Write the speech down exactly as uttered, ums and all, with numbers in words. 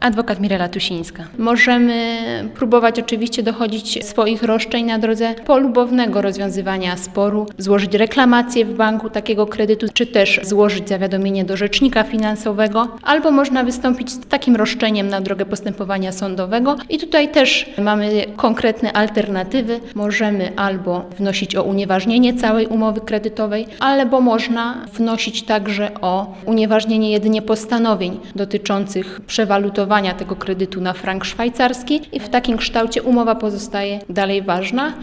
Adwokat Mirela Tusińska. Możemy próbować oczywiście dochodzić swoich roszczeń na drodze polubownego rozwiązywania sporu, złożyć reklamację w banku takiego kredytu, czy też złożyć zawiadomienie do rzecznika finansowego, albo można wystąpić z takim roszczeniem na drogę postępowania sądowego i tutaj też mamy konkretne alternatywy. Możemy albo wnosić o unieważnienie całej umowy kredytowej, albo można wnosić także o unieważnienie jedynie postanowień dotyczących przewalutowania tego kredytu na frank szwajcarski i w takim kształcie umowa pozostaje dalej ważna.